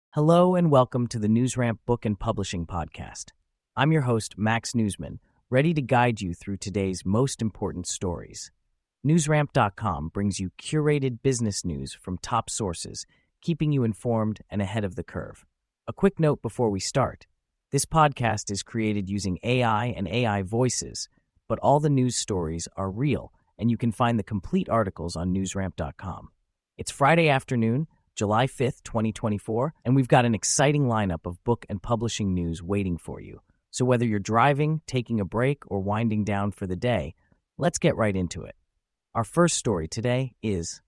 Hello and welcome to the NewsRamp Book and Publishing Podcast. I'm your host, Max Newsman, ready to guide you through today's most important stories. NewsRamp.com brings you curated business news from top sources, keeping you informed and ahead of the curve. A quick note before we start. This podcast is created using AI and AI voices, but all the news stories are real, and you can find the complete articles on NewsRamp.com. It's Friday afternoon, July 5th, 2024, and we've got an exciting lineup of book and publishing news waiting for you. So whether you're driving, taking a break, or winding down for the day, let's get right into it. Our first story today is...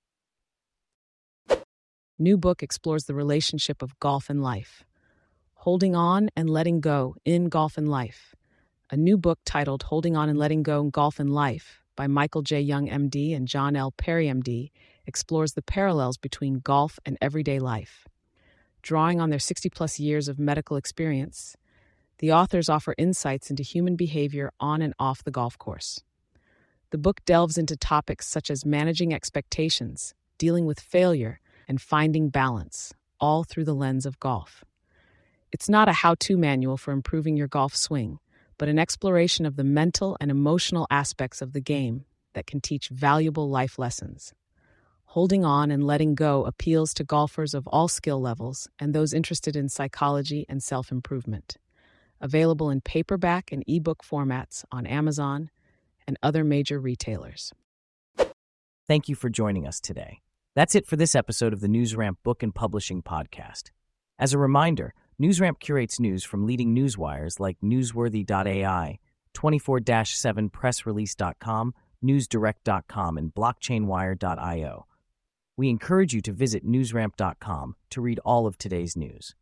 New book explores the relationship of golf and life. Holding On and Letting Go in Golf and Life. A new book titled Holding On and Letting Go in Golf and Life by Michael J. Young, MD, and John L. Perry, MD, explores the parallels between golf and everyday life. Drawing on their 60-plus years of medical experience, the authors offer insights into human behavior on and off the golf course. The book delves into topics such as managing expectations, dealing with failure, and finding balance, all through the lens of golf. It's not a how-to manual for improving your golf swing, but an exploration of the mental and emotional aspects of the game that can teach valuable life lessons. Holding On and Letting Go appeals to golfers of all skill levels and those interested in psychology and self-improvement. Available in paperback and ebook formats on Amazon and other major retailers. Thank you for joining us today. That's it for this episode of the NewsRamp Book and Publishing Podcast. As a reminder, NewsRamp curates news from leading newswires like Newsworthy.ai, 24-7pressrelease.com, NewsDirect.com, and BlockchainWire.io. We encourage you to visit NewsRamp.com to read all of today's news.